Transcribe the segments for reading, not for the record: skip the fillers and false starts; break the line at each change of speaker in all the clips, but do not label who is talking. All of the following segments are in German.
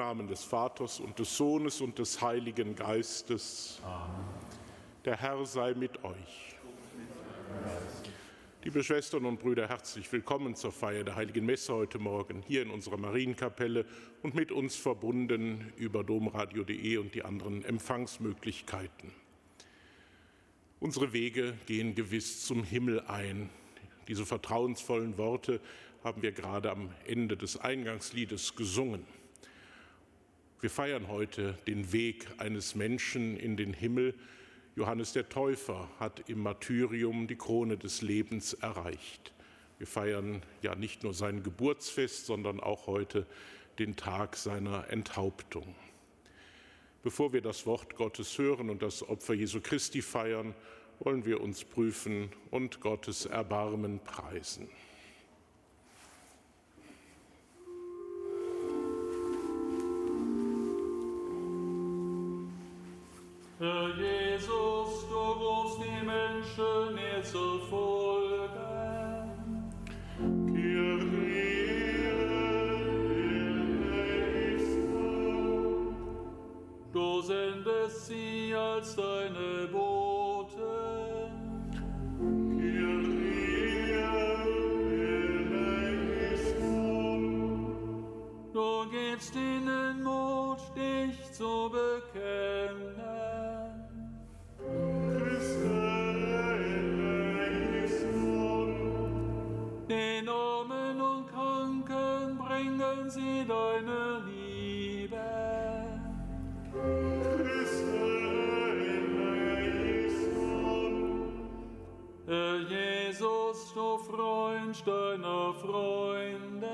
Namen des Vaters und des Sohnes und des Heiligen Geistes.
Amen.
Der Herr sei mit euch. Liebe Schwestern und Brüder, herzlich willkommen zur Feier der Heiligen Messe heute Morgen hier in unserer Marienkapelle und mit uns verbunden über domradio.de und die anderen Empfangsmöglichkeiten. Unsere Wege gehen gewiss zum Himmel ein. Diese vertrauensvollen Worte haben wir gerade am Ende des Eingangsliedes gesungen. Wir feiern heute den Weg eines Menschen in den Himmel. Johannes der Täufer hat im Martyrium die Krone des Lebens erreicht. Wir feiern ja nicht nur sein Geburtsfest, sondern auch heute den Tag seiner Enthauptung. Bevor wir das Wort Gottes hören und das Opfer Jesu Christi feiern, wollen wir uns prüfen und Gottes Erbarmen preisen.
Herr Jesus, du rufst die Menschen dir zu folgen.
Kyrie eleison.
Du sendest sie als deine Boten.
Kyrie eleison.
Du gibst ihnen Mut, dich zu bekennen. Den Armen und Kranken bringen sie deine Liebe. Herr Jesus, du Freund deiner Freunde.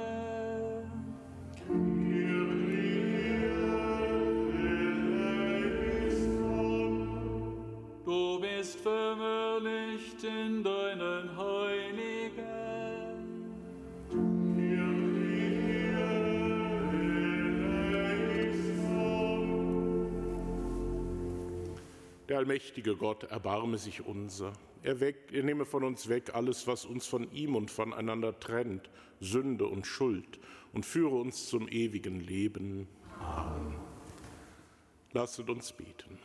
Du bist verherrlicht in deinen Heiligen.
Der allmächtige Gott, erbarme sich unser. Er nehme von uns weg alles, was uns von ihm und voneinander trennt, Sünde und Schuld, und führe uns zum ewigen Leben. Amen. Lasset uns beten.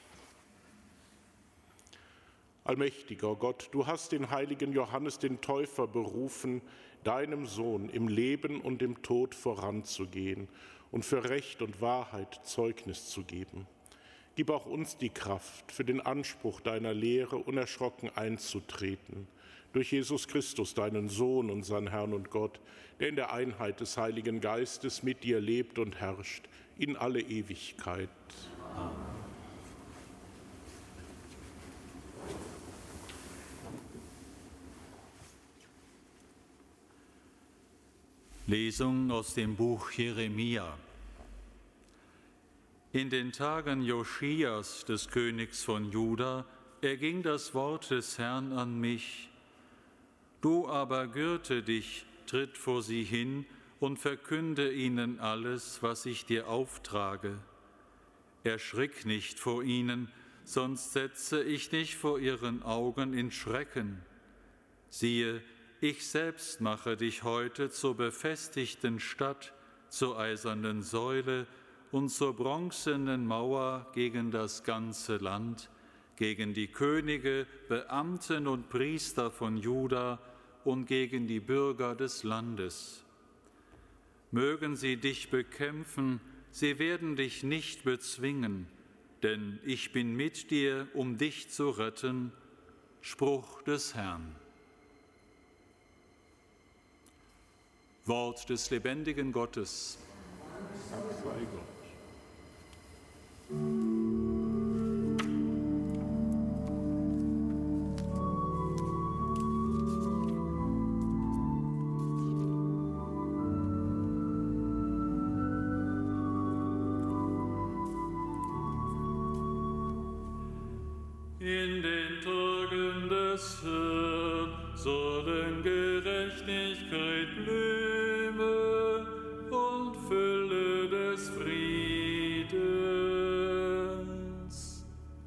Allmächtiger Gott, du hast den heiligen Johannes den Täufer berufen, deinem Sohn im Leben und im Tod voranzugehen und für Recht und Wahrheit Zeugnis zu geben. Gib auch uns die Kraft, für den Anspruch deiner Lehre unerschrocken einzutreten, durch Jesus Christus, deinen Sohn, unseren Herrn und Gott, der in der Einheit des Heiligen Geistes mit dir lebt und herrscht, in alle Ewigkeit. Amen.
Lesung aus dem Buch Jeremia. In den Tagen Joschias, des Königs von Juda, erging das Wort des Herrn an mich. Du aber gürte dich, tritt vor sie hin und verkünde ihnen alles, was ich dir auftrage. Erschrick nicht vor ihnen, sonst setze ich dich vor ihren Augen in Schrecken. Siehe, ich selbst mache dich heute zur befestigten Stadt, zur eisernen Säule und zur bronzenen Mauer gegen das ganze Land, gegen die Könige, Beamten und Priester von Juda und gegen die Bürger des Landes. Mögen sie dich bekämpfen, sie werden dich nicht bezwingen, denn ich bin mit dir, um dich zu retten. Spruch des Herrn. Wort des lebendigen Gottes.
Dank sei Gott.
In den Tagen des Herrn sollen Gerechtigkeit blühen und Fülle des Friedens.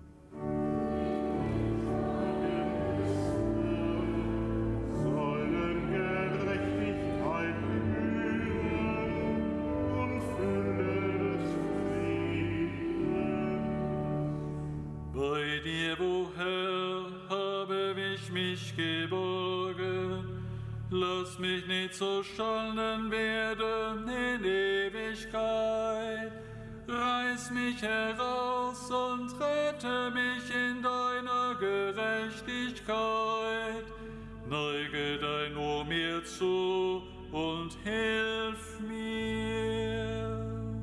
Sollen Gerechtigkeit blühen und Fülle des
geborgen. Lass mich nicht zu Schanden werden in Ewigkeit. Reiß mich heraus und rette mich in deiner Gerechtigkeit. Neige dein Ohr mir zu und hilf mir.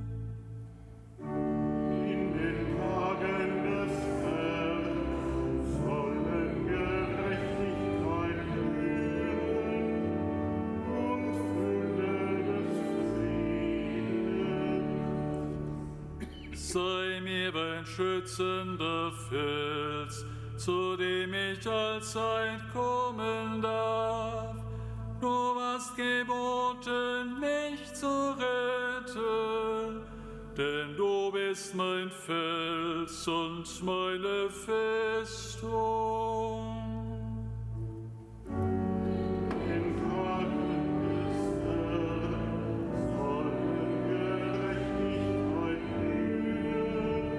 In den Tagen des Herrn sollen Gerechtigkeit führen und Fülle des Friedens.
Sei mir ein schützender Fels, zu dem ich allzeit kommen darf. Du hast geboten, mich zu retten, denn du bist mein Fels und meine Festung.
In Tagen des Herrn sollen Gerechtigkeit führen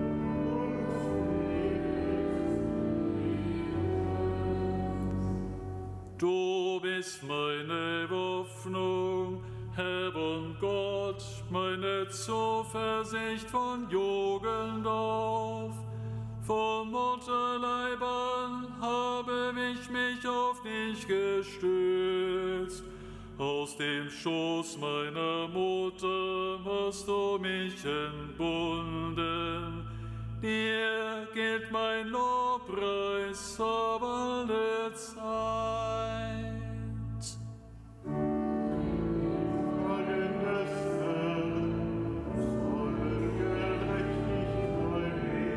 und
Du bist meine Hoffnung, Herr und Gott, meine Zuversicht von Jugend auf. Vom Mutterleib an habe ich mich auf dich gestützt. Aus dem Schoß meiner Mutter hast du mich entbunden. Dir gilt mein Lobpreis auf alle Zeit.
Tagen des Herrn sollen Gerechtigkeit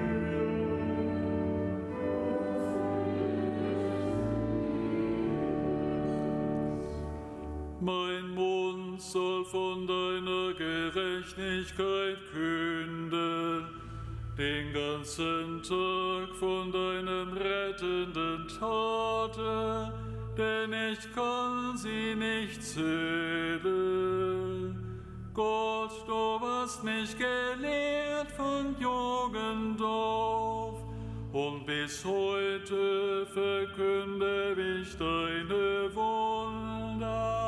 führen.
Mein Mund soll von deiner Gerechtigkeit künden, den ganzen Tag von deinen rettenden Taten, denn ich kann sie nicht zählen. Gott, du hast mich gelehrt von Jugend auf, und bis heute verkünde ich deine Wunder.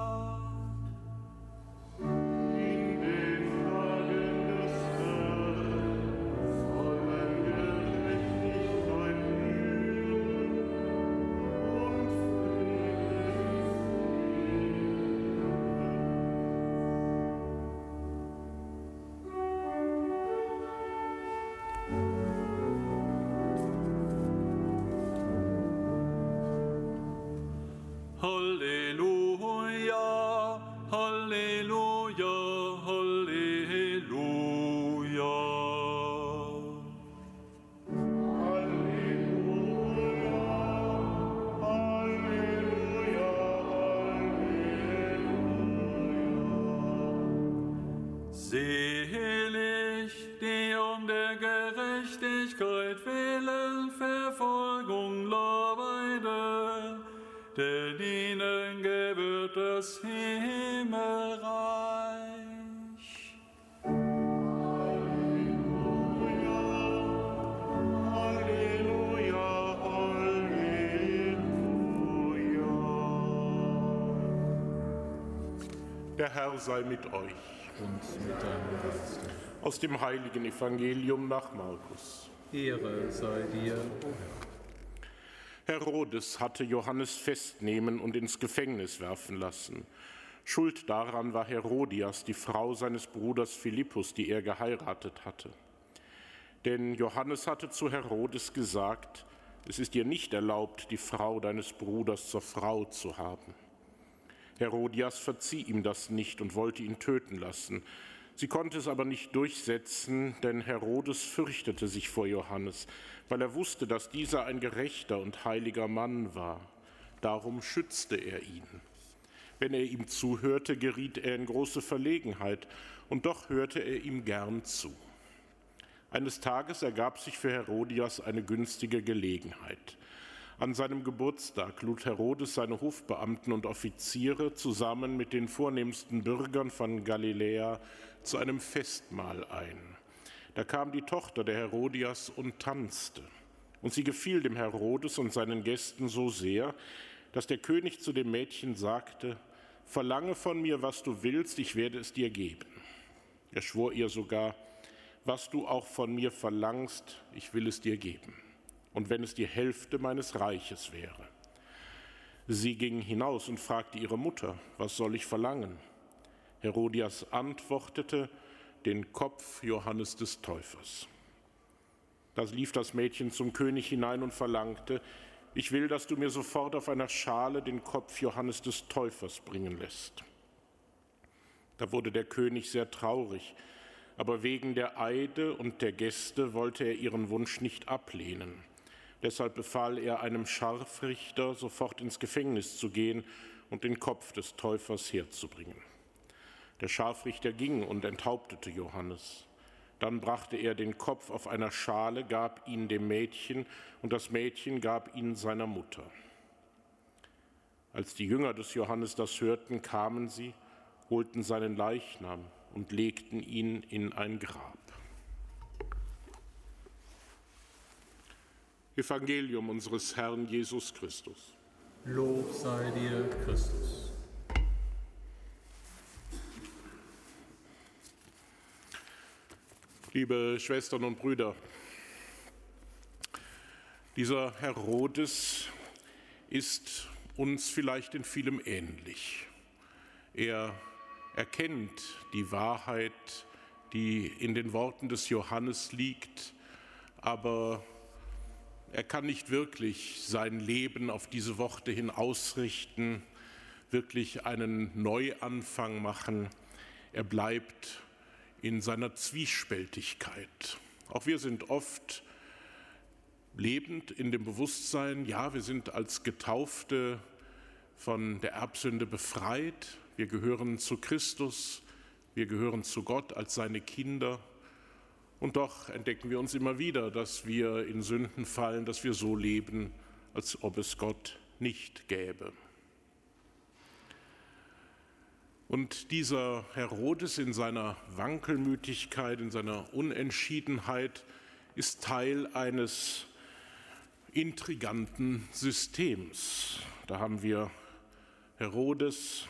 In den Tagen des Herrn sollen Gerechtigkeit führen und
Halleluja, Halleluja, Halleluja. Selig, die um der Gerechtigkeit willen Verfolgung leiden, denn ihnen gebührt das Himmelreich.
Der Herr sei mit euch.
Und mit deinem Geiste.
Aus dem heiligen Evangelium nach Markus.
Ehre sei dir, o Herr.
Herodes hatte Johannes festnehmen und ins Gefängnis werfen lassen. Schuld daran war Herodias, die Frau seines Bruders Philippus, die er geheiratet hatte. Denn Johannes hatte zu Herodes gesagt, es ist dir nicht erlaubt, die Frau deines Bruders zur Frau zu haben. Herodias verzieh ihm das nicht und wollte ihn töten lassen. Sie konnte es aber nicht durchsetzen, denn Herodes fürchtete sich vor Johannes, weil er wusste, dass dieser ein gerechter und heiliger Mann war. Darum schützte er ihn. Wenn er ihm zuhörte, geriet er in große Verlegenheit, und doch hörte er ihm gern zu. Eines Tages ergab sich für Herodias eine günstige Gelegenheit. An seinem Geburtstag lud Herodes seine Hofbeamten und Offiziere zusammen mit den vornehmsten Bürgern von Galiläa zu einem Festmahl ein. Da kam die Tochter der Herodias und tanzte. Und sie gefiel dem Herodes und seinen Gästen so sehr, dass der König zu dem Mädchen sagte: Verlange von mir, was du willst, ich werde es dir geben. Er schwor ihr sogar: Was du auch von mir verlangst, ich will es dir geben. Und wenn es die Hälfte meines Reiches wäre. Sie ging hinaus und fragte ihre Mutter: Was soll ich verlangen? Herodias antwortete: Den Kopf Johannes des Täufers. Da lief das Mädchen zum König hinein und verlangte: Ich will, dass du mir sofort auf einer Schale den Kopf Johannes des Täufers bringen lässt. Da wurde der König sehr traurig, aber wegen der Eide und der Gäste wollte er ihren Wunsch nicht ablehnen. Deshalb befahl er einem Scharfrichter, sofort ins Gefängnis zu gehen und den Kopf des Täufers herzubringen. Der Scharfrichter ging und enthauptete Johannes. Dann brachte er den Kopf auf einer Schale, gab ihn dem Mädchen, und das Mädchen gab ihn seiner Mutter. Als die Jünger des Johannes das hörten, kamen sie, holten seinen Leichnam und legten ihn in ein Grab. Evangelium unseres Herrn Jesus Christus.
Lob sei dir, Christus.
Liebe Schwestern und Brüder, dieser Herodes ist uns vielleicht in vielem ähnlich. Er erkennt die Wahrheit, die in den Worten des Johannes liegt, aber er kann nicht wirklich sein Leben auf diese Worte hin ausrichten, wirklich einen Neuanfang machen. Er bleibt in seiner Zwiespältigkeit. Auch wir sind oft lebend in dem Bewusstsein, ja, wir sind als Getaufte von der Erbsünde befreit, wir gehören zu Christus, wir gehören zu Gott als seine Kinder. Und doch entdecken wir uns immer wieder, dass wir in Sünden fallen, dass wir so leben, als ob es Gott nicht gäbe. Und dieser Herodes in seiner Wankelmütigkeit, in seiner Unentschiedenheit ist Teil eines intriganten Systems. Da haben wir Herodes,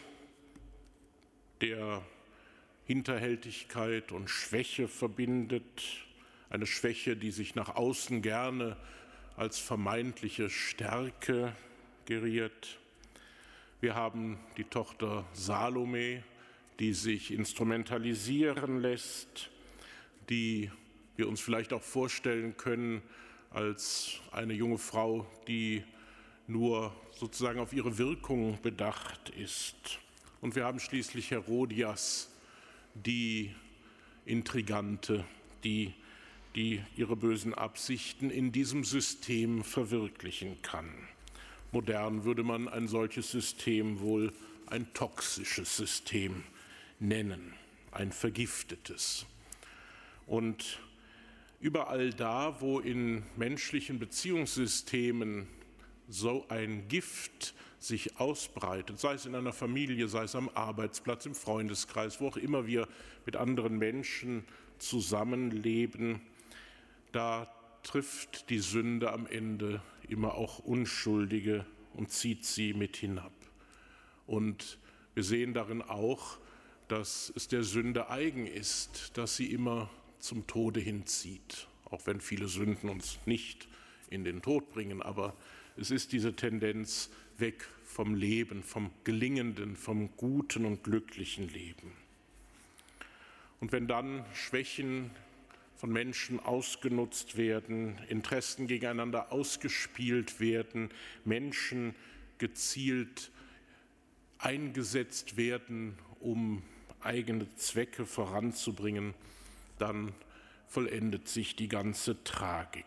der Hinterhältigkeit und Schwäche verbindet, eine Schwäche, die sich nach außen gerne als vermeintliche Stärke geriert. Wir haben die Tochter Salome, die sich instrumentalisieren lässt, die wir uns vielleicht auch vorstellen können als eine junge Frau, die nur sozusagen auf ihre Wirkung bedacht ist. Und wir haben schließlich Herodias, die Intrigante, die ihre bösen Absichten in diesem System verwirklichen kann. Modern würde man ein solches System wohl ein toxisches System nennen, ein vergiftetes. Und überall da, wo in menschlichen Beziehungssystemen so ein Gift sich ausbreitet, sei es in einer Familie, sei es am Arbeitsplatz, im Freundeskreis, wo auch immer wir mit anderen Menschen zusammenleben, da trifft die Sünde am Ende immer auch Unschuldige und zieht sie mit hinab. Und wir sehen darin auch, dass es der Sünde eigen ist, dass sie immer zum Tode hinzieht, auch wenn viele Sünden uns nicht in den Tod bringen, aber es ist diese Tendenz weg vom Leben, vom gelingenden, vom guten und glücklichen Leben. Und wenn dann Schwächen von Menschen ausgenutzt werden, Interessen gegeneinander ausgespielt werden, Menschen gezielt eingesetzt werden, um eigene Zwecke voranzubringen, dann vollendet sich die ganze Tragik.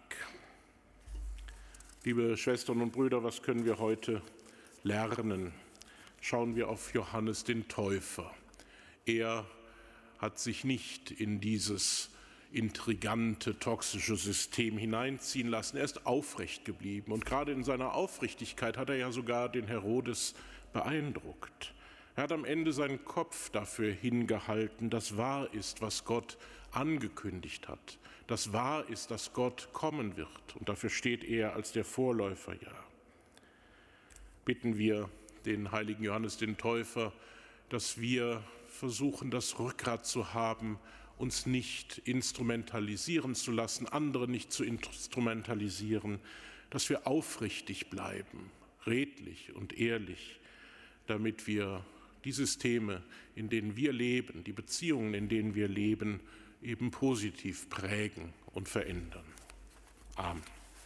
Liebe Schwestern und Brüder, was können wir heute lernen? Schauen wir auf Johannes den Täufer. Er hat sich nicht in dieses intrigante, toxische System hineinziehen lassen. Er ist aufrecht geblieben. Und gerade in seiner Aufrichtigkeit hat er ja sogar den Herodes beeindruckt. Er hat am Ende seinen Kopf dafür hingehalten, dass wahr ist, was Gott angekündigt hat, dass wahr ist, dass Gott kommen wird. Und dafür steht er als der Vorläufer, ja. Bitten wir den heiligen Johannes den Täufer, dass wir versuchen, das Rückgrat zu haben, uns nicht instrumentalisieren zu lassen, andere nicht zu instrumentalisieren, dass wir aufrichtig bleiben, redlich und ehrlich, damit wir die Systeme, in denen wir leben, die Beziehungen, in denen wir leben, eben positiv prägen und verändern. Amen.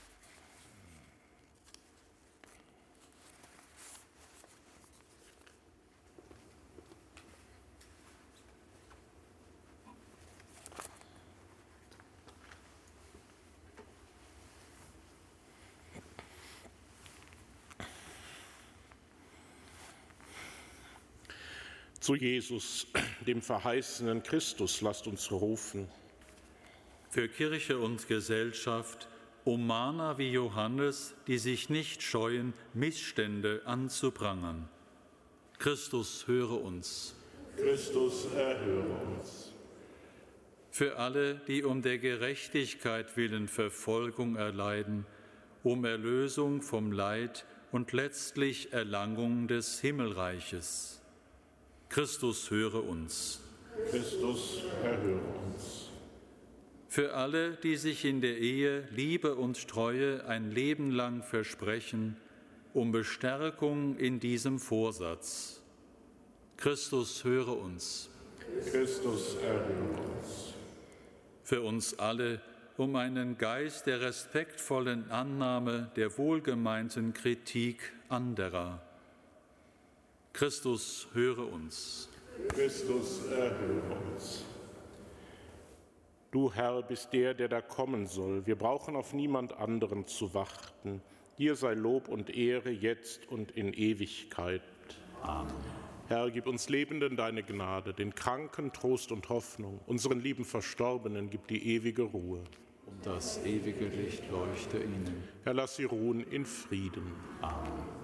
Zu Jesus, dem verheißenen Christus, lasst uns rufen.
Für Kirche und Gesellschaft, um Mahner wie Johannes, die sich nicht scheuen, Missstände anzuprangern. Christus, höre uns.
Christus, erhöre uns.
Für alle, die um der Gerechtigkeit willen Verfolgung erleiden, um Erlösung vom Leid und letztlich Erlangung des Himmelreiches. Christus, höre uns.
Christus, erhöre uns.
Für alle, die sich in der Ehe Liebe und Treue ein Leben lang versprechen, um Bestärkung in diesem Vorsatz. Christus, höre uns.
Christus, erhöre uns.
Für uns alle, um einen Geist der respektvollen Annahme der wohlgemeinten Kritik anderer. Christus, höre uns.
Christus, erhöre uns. Du, Herr, bist der, der da kommen soll. Wir brauchen auf niemand anderen zu warten. Dir sei Lob und Ehre jetzt und in Ewigkeit.
Amen.
Herr, gib uns Lebenden deine Gnade, den Kranken Trost und Hoffnung, unseren lieben Verstorbenen gib die ewige Ruhe.
Und das ewige Licht leuchte ihnen.
Herr, lass sie ruhen in Frieden.
Amen.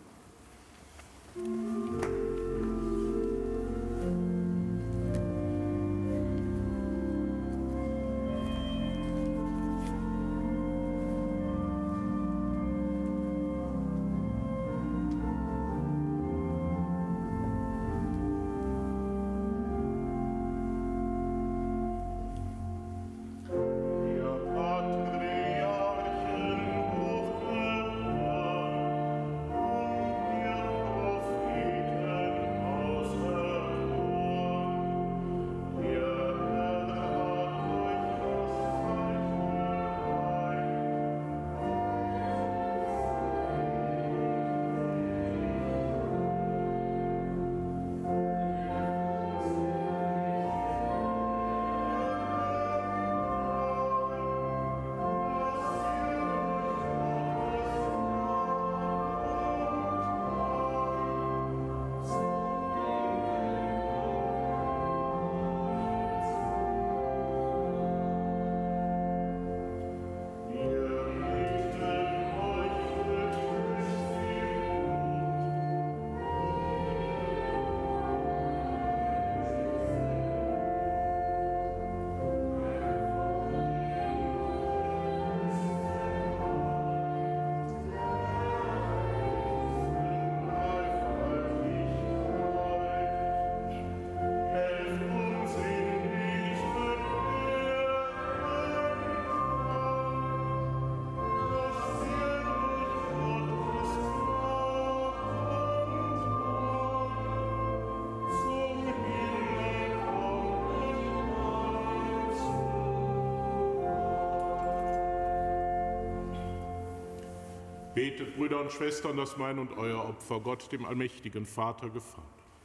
Betet, Brüder und Schwestern, dass mein und euer Opfer Gott, dem allmächtigen Vater, gefallen.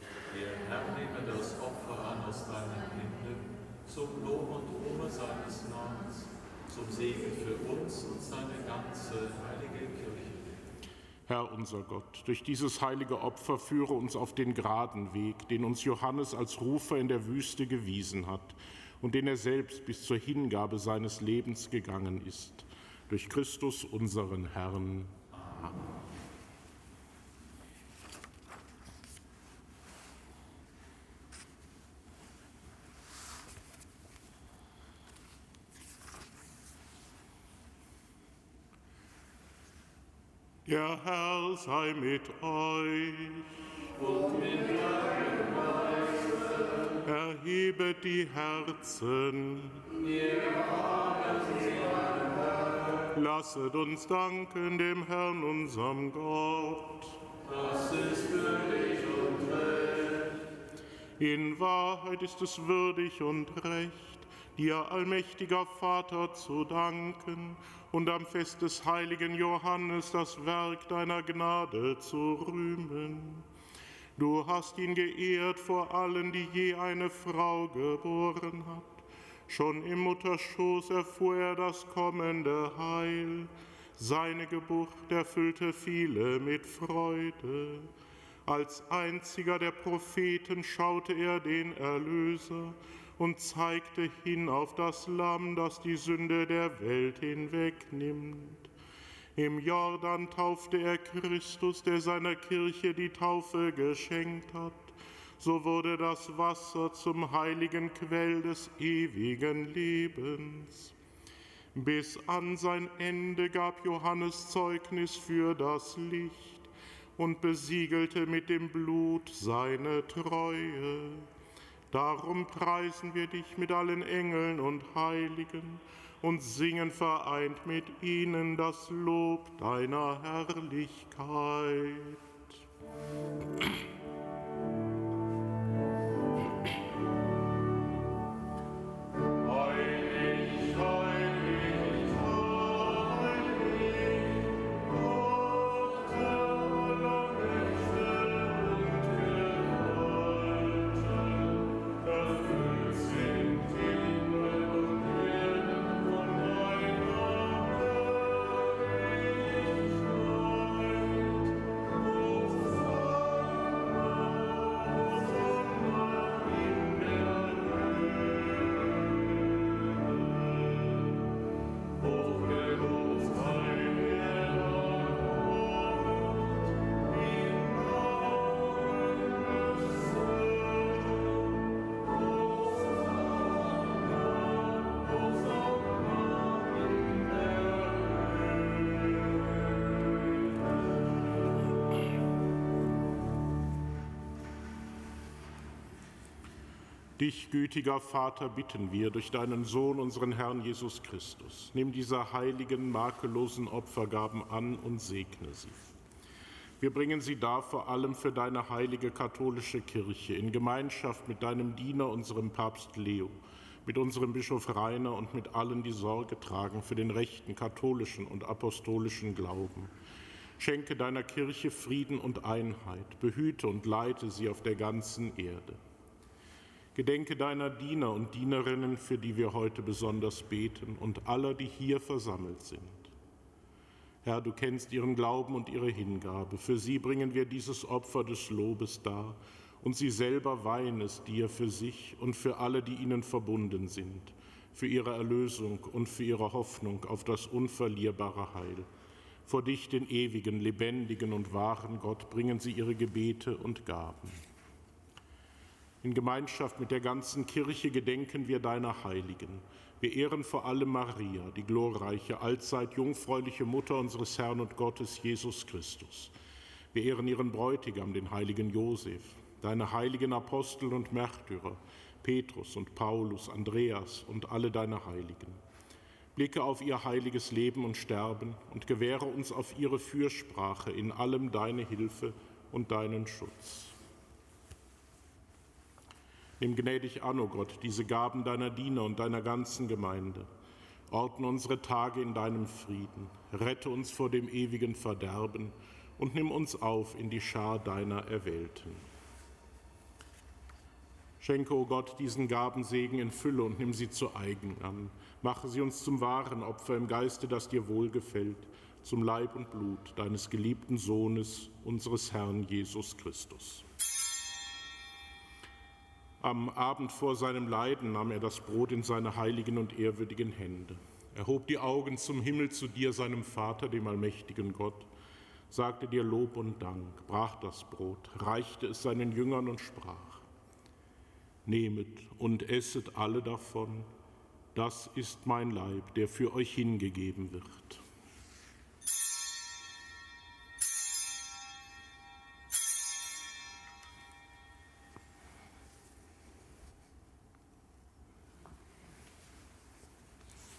Der Herr nehme das Opfer an aus deinen Händen, zum Lob und Ruhme seines Namens, zum Segen für uns und seine ganze heilige Kirche.
Herr unser Gott, durch dieses heilige Opfer führe uns auf den geraden Weg, den uns Johannes als Rufer in der Wüste gewiesen hat und den er selbst bis zur Hingabe seines Lebens gegangen ist. Durch Christus, unseren Herrn. Amen. Der Herr sei mit euch.
Und mit deinem Geiste.
Erhebet die Herzen.
Wir haben sie an Herrn.
Lasset uns danken dem Herrn, unserem Gott.
Das ist würdig und recht.
In Wahrheit ist es würdig und recht, dir, allmächtiger Vater, zu danken und am Fest des heiligen Johannes das Werk deiner Gnade zu rühmen. Du hast ihn geehrt vor allen, die je eine Frau geboren hat. Schon im Mutterschoß erfuhr er das kommende Heil. Seine Geburt erfüllte viele mit Freude. Als einziger der Propheten schaute er den Erlöser und zeigte hin auf das Lamm, das die Sünde der Welt hinwegnimmt. Im Jordan taufte er Christus, der seiner Kirche die Taufe geschenkt hat. So wurde das Wasser zum heiligen Quell des ewigen Lebens. Bis an sein Ende gab Johannes Zeugnis für das Licht und besiegelte mit dem Blut seine Treue. Darum preisen wir dich mit allen Engeln und Heiligen und singen vereint mit ihnen das Lob deiner Herrlichkeit. Dich, gütiger Vater, bitten wir durch deinen Sohn, unseren Herrn Jesus Christus. Nimm diese heiligen, makellosen Opfergaben an und segne sie. Wir bringen sie dar vor allem für deine heilige katholische Kirche in Gemeinschaft mit deinem Diener, unserem Papst Leo, mit unserem Bischof Rainer und mit allen, die Sorge tragen für den rechten katholischen und apostolischen Glauben. Schenke deiner Kirche Frieden und Einheit, behüte und leite sie auf der ganzen Erde. Gedenke deiner Diener und Dienerinnen, für die wir heute besonders beten, und aller, die hier versammelt sind. Herr, du kennst ihren Glauben und ihre Hingabe. Für sie bringen wir dieses Opfer des Lobes dar, und sie selber weihen es dir für sich und für alle, die ihnen verbunden sind, für ihre Erlösung und für ihre Hoffnung auf das unverlierbare Heil. Vor dich, den ewigen, lebendigen und wahren Gott, bringen sie ihre Gebete und Gaben. In Gemeinschaft mit der ganzen Kirche gedenken wir deiner Heiligen. Wir ehren vor allem Maria, die glorreiche, allzeit jungfräuliche Mutter unseres Herrn und Gottes Jesus Christus. Wir ehren ihren Bräutigam, den heiligen Josef, deine heiligen Apostel und Märtyrer, Petrus und Paulus, Andreas und alle deine Heiligen. Blicke auf ihr heiliges Leben und Sterben und gewähre uns auf ihre Fürsprache in allem deine Hilfe und deinen Schutz. Nimm gnädig an, o Gott, diese Gaben deiner Diener und deiner ganzen Gemeinde. Ordne unsere Tage in deinem Frieden. Rette uns vor dem ewigen Verderben und nimm uns auf in die Schar deiner Erwählten. Schenke, o Gott, diesen Gabensegen in Fülle und nimm sie zu eigen an. Mache sie uns zum wahren Opfer im Geiste, das dir wohlgefällt, zum Leib und Blut deines geliebten Sohnes, unseres Herrn Jesus Christus. Am Abend vor seinem Leiden nahm er das Brot in seine heiligen und ehrwürdigen Hände. Er hob die Augen zum Himmel zu dir, seinem Vater, dem allmächtigen Gott, sagte dir Lob und Dank, brach das Brot, reichte es seinen Jüngern und sprach: Nehmet und esset alle davon, das ist mein Leib, der für euch hingegeben wird.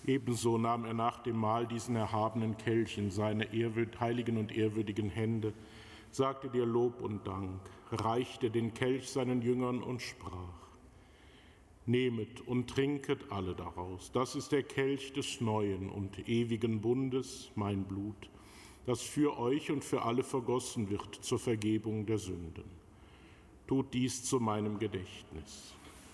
Ebenso nahm er nach dem Mahl diesen erhabenen Kelch in seine heiligen und ehrwürdigen Hände, sagte dir Lob und Dank, reichte den Kelch seinen Jüngern und sprach: Nehmet und trinket alle daraus. Das ist der Kelch des neuen und ewigen Bundes, mein Blut, das für euch und für alle vergossen wird zur Vergebung der Sünden. Tut dies zu meinem Gedächtnis.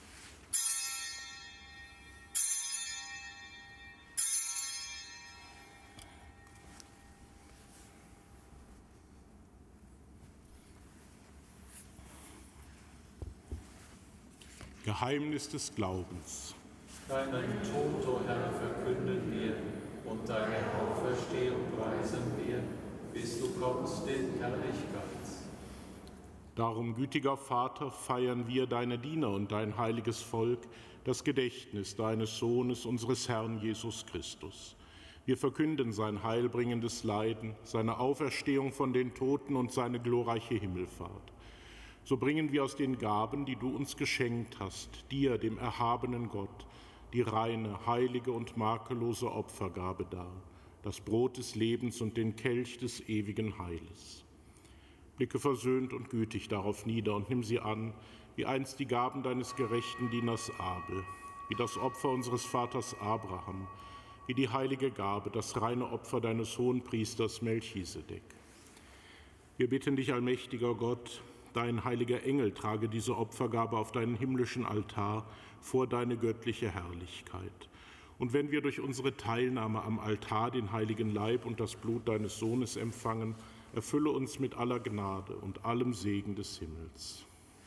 Geheimnis des Glaubens.
Deinen Tod, o Herr, verkünden wir und deine Auferstehung preisen wir, bis du kommst in Herrlichkeit.
Darum, gütiger Vater, feiern wir, deine Diener und dein heiliges Volk, das Gedächtnis deines Sohnes, unseres Herrn Jesus Christus. Wir verkünden sein heilbringendes Leiden, seine Auferstehung von den Toten und seine glorreiche Himmelfahrt. So bringen wir aus den Gaben, die du uns geschenkt hast, dir, dem erhabenen Gott, die reine, heilige und makellose Opfergabe dar, das Brot des Lebens und den Kelch des ewigen Heiles. Blicke versöhnt und gütig darauf nieder und nimm sie an, wie einst die Gaben deines gerechten Dieners Abel, wie das Opfer unseres Vaters Abraham, wie die heilige Gabe, das reine Opfer deines Hohenpriesters Melchisedek. Wir bitten dich, allmächtiger Gott, dein heiliger Engel trage diese Opfergabe auf deinen himmlischen Altar vor deine göttliche Herrlichkeit. Und wenn wir durch unsere Teilnahme am Altar den heiligen Leib und das Blut deines Sohnes empfangen, erfülle uns mit aller Gnade und allem Segen des Himmels.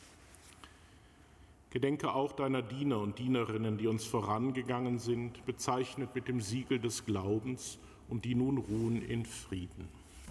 Gedenke auch deiner Diener und Dienerinnen, die uns vorangegangen sind, bezeichnet mit dem Siegel des Glaubens und die nun ruhen in Frieden.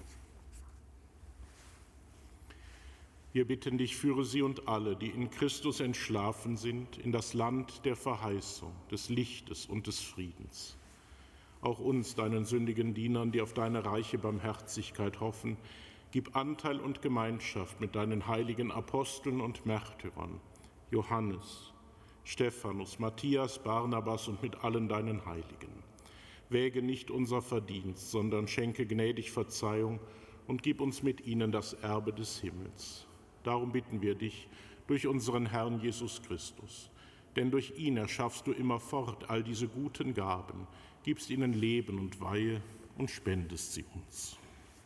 Wir bitten dich, führe sie und alle, die in Christus entschlafen sind, in das Land der Verheißung, des Lichtes und des Friedens. Auch uns, deinen sündigen Dienern, die auf deine reiche Barmherzigkeit hoffen, gib Anteil und Gemeinschaft mit deinen heiligen Aposteln und Märtyrern, Johannes, Stephanus, Matthias, Barnabas und mit allen deinen Heiligen. Wäge nicht unser Verdienst, sondern schenke gnädig Verzeihung und gib uns mit ihnen das Erbe des Himmels. Darum bitten wir dich durch unseren Herrn Jesus Christus. Denn durch ihn erschaffst du immerfort all diese guten Gaben, gibst ihnen Leben und Weihe und spendest sie uns.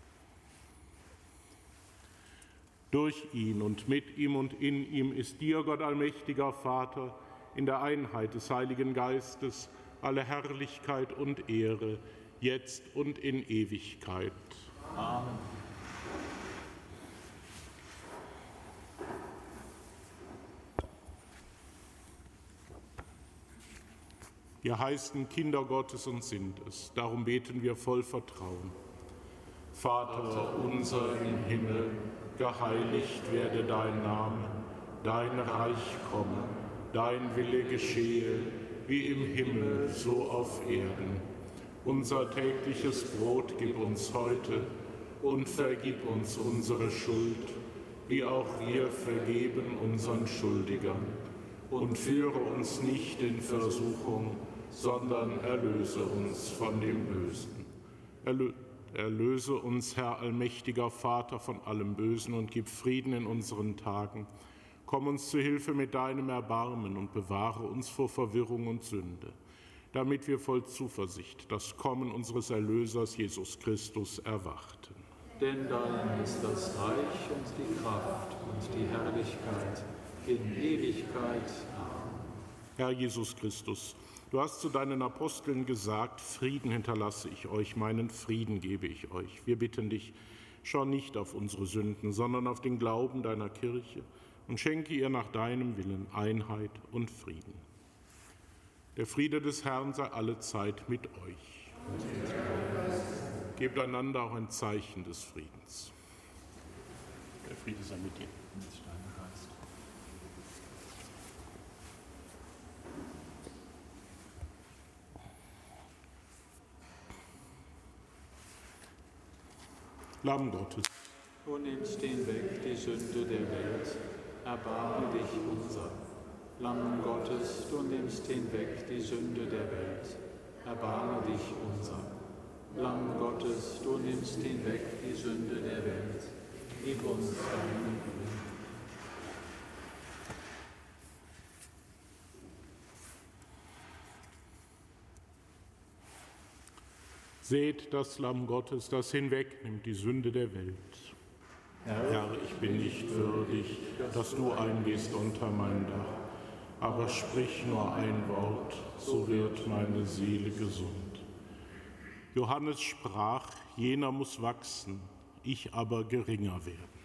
Durch ihn und mit ihm und in ihm ist dir, Gott allmächtiger Vater, in der Einheit des Heiligen Geistes alle Herrlichkeit und Ehre, jetzt und in Ewigkeit.
Amen.
Wir heißen Kinder Gottes und sind es. Darum beten wir voll Vertrauen. Vater unser im Himmel, geheiligt werde dein Name, dein Reich komme, dein Wille geschehe, wie im Himmel, so auf Erden. Unser tägliches Brot gib uns heute und vergib uns unsere Schuld, wie auch wir vergeben unseren Schuldigern. Und führe uns nicht in Versuchung, sondern erlöse uns von dem Bösen. Erlöse uns, Herr allmächtiger Vater, von allem Bösen und gib Frieden in unseren Tagen. Komm uns zu Hilfe mit deinem Erbarmen und bewahre uns vor Verwirrung und Sünde, damit wir voll Zuversicht das Kommen unseres Erlösers Jesus Christus erwarten.
Denn dein ist das Reich und die Kraft und die Herrlichkeit in Ewigkeit. Amen.
Herr Jesus Christus, du hast zu deinen Aposteln gesagt, Frieden hinterlasse ich euch, meinen Frieden gebe ich euch. Wir bitten dich, schau nicht auf unsere Sünden, sondern auf den Glauben deiner Kirche und schenke ihr nach deinem Willen Einheit und Frieden. Der Friede des Herrn sei allezeit mit euch. Gebt einander auch ein Zeichen des Friedens. Der Friede sei mit dir. Lamm Gottes.
Du nimmst hinweg die Sünde der Welt, erbarme dich unser. Lamm Gottes, du nimmst hinweg die Sünde der Welt, erbarme dich unser. Lamm Gottes, du nimmst hinweg die Sünde der Welt. Gib uns deinen Willen.
Seht das Lamm Gottes, das hinwegnimmt die Sünde der Welt. Herr, ich bin nicht würdig, dass du eingehst unter mein Dach, aber sprich nur ein Wort, so wird meine Seele gesund. Johannes sprach, jener muss wachsen, ich aber geringer werden.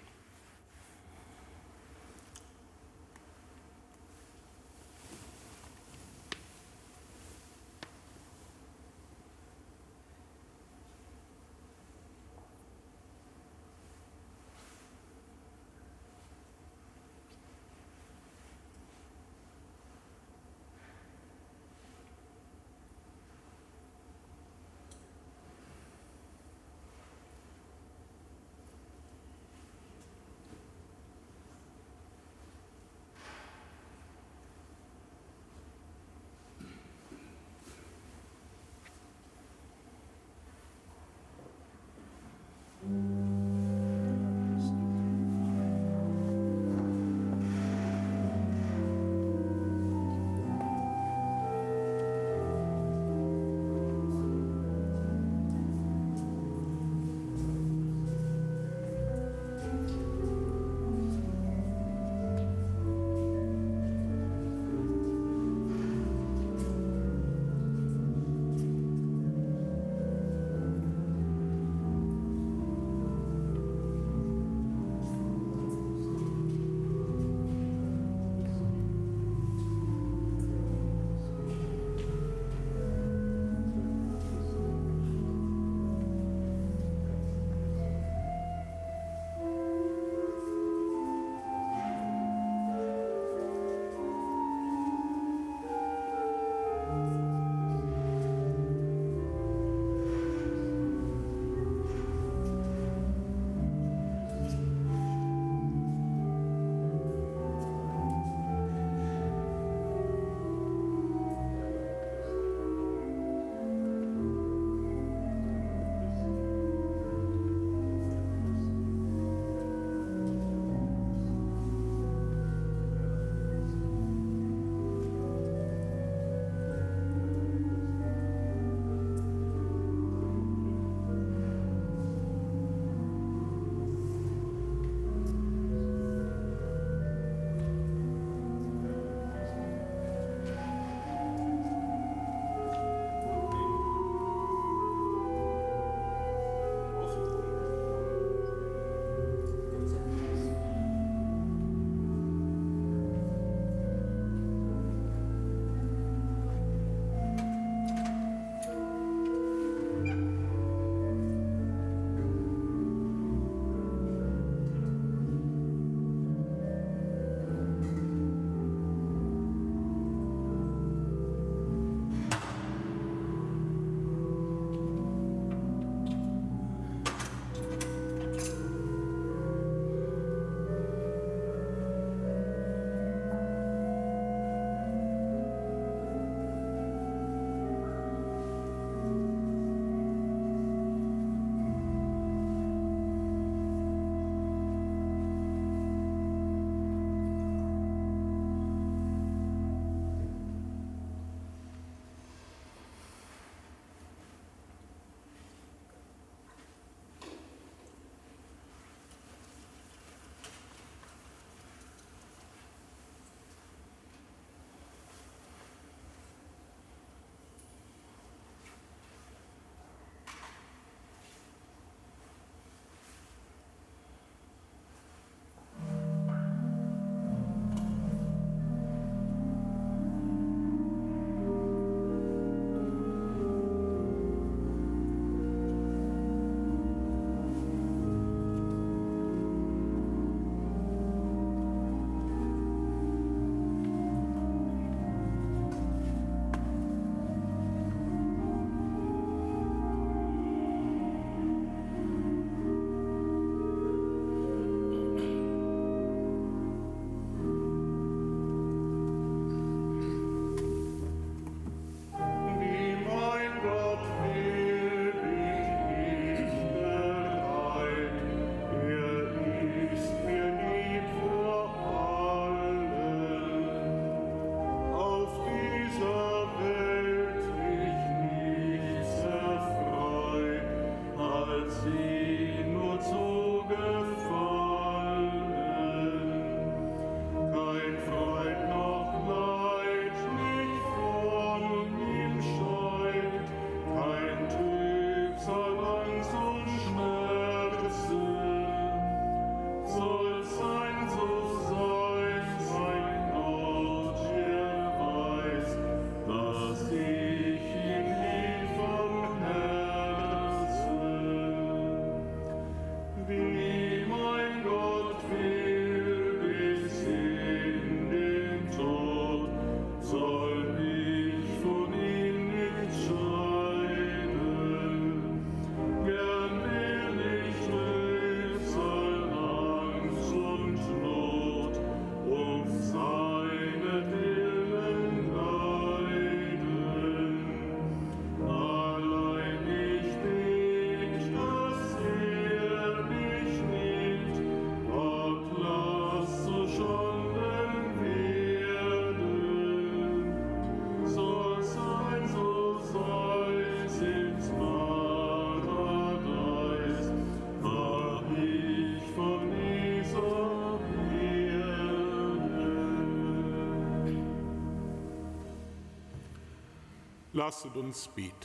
Lasset uns beten.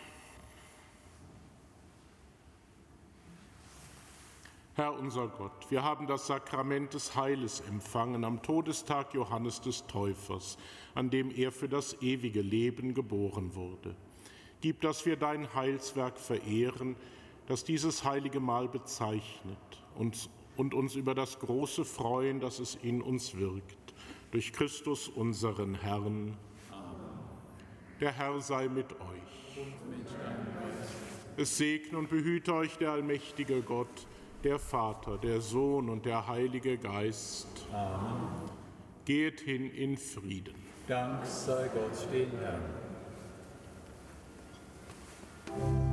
Herr unser Gott, wir haben das Sakrament des Heiles empfangen am Todestag Johannes des Täufers, an dem er für das ewige Leben geboren wurde. Gib, dass wir dein Heilswerk verehren, das dieses heilige Mahl bezeichnet und uns über das große freuen, das es in uns wirkt. Durch Christus unseren Herrn. Der Herr sei mit euch. Es segne und behüte euch der allmächtige Gott, der Vater, der Sohn und der Heilige Geist.
Amen.
Geht hin in Frieden.
Dank sei Gott den Herrn.